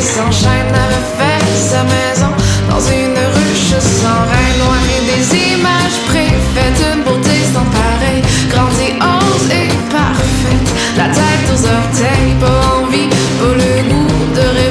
s'enchaîne avait fait sa maison dans une ruche sans reine noire et des images préfaites, une